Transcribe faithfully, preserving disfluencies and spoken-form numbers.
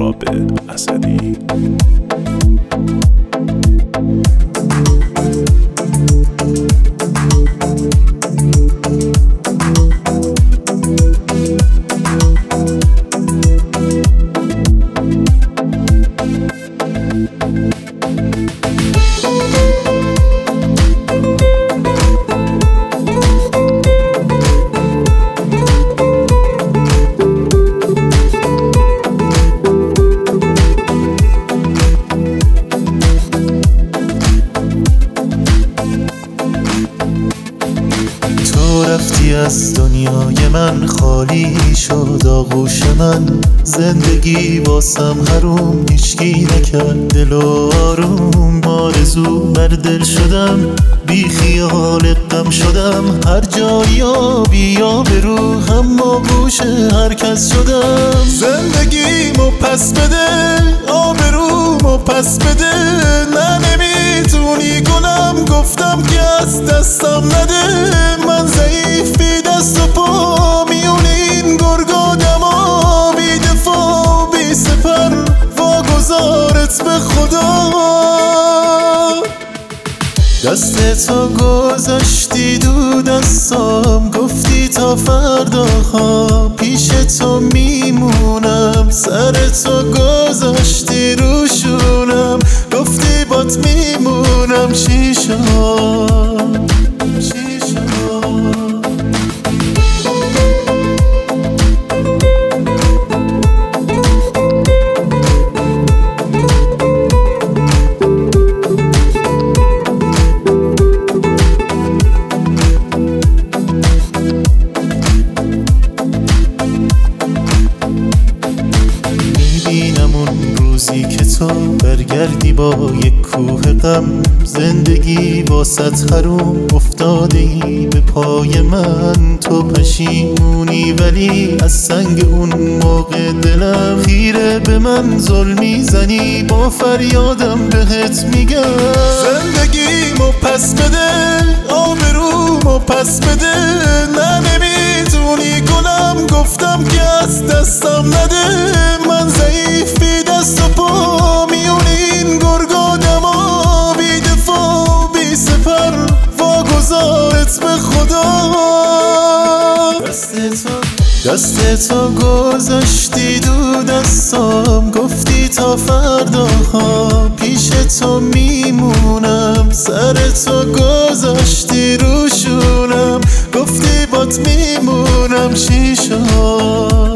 عابد اسدی. رفتی از دنیای من، خالی شد آغوش من. زندگی واسم حروم، هیچکی نکرد دل و آروم. آرزو بر دل شدم، بی خیال غم شدم. هر جایی آبی آبرو، اما گوش هر کس شدم. زندگیمو پس بده، آبرومو پس بده. نه نمیتونی کنم، گفتم که از دستم نده. من ضعیف بی دست و پا، میون این گرگا دما. بی دفاع بی سپر، واگذارت به خدا. دست تو گذاشتی دو دستام، گفتی تا فردا ها پیش تو میمونم. سر تو گذاشتی روشونم، گفتی بات میمونم. چی شد؟ چی شد؟ روزی که تو برگردی با یک کوه غم. زندگی واسط حروم، افتاده ای به پای من. تو پشیمونی ولی از سنگ اون موقع دلم. خیره به من ظلمی زنی، با فریادم بهت میگم. زندگیمو پس بده، آبرومو پس بده. نه نمیتونی کنم، گفتم که از دستم نده. من ضعیف بی دست و پا، میون این گرگا دما. بی دفاع بی سپر، واگذارت به خدا. دست تو دست تو گذاشتی دو دستام، گفتی تا فردا ها پیش تو میمونم. سر تو گذاشتی روشونم، گفتی بات میمونم. چی شد؟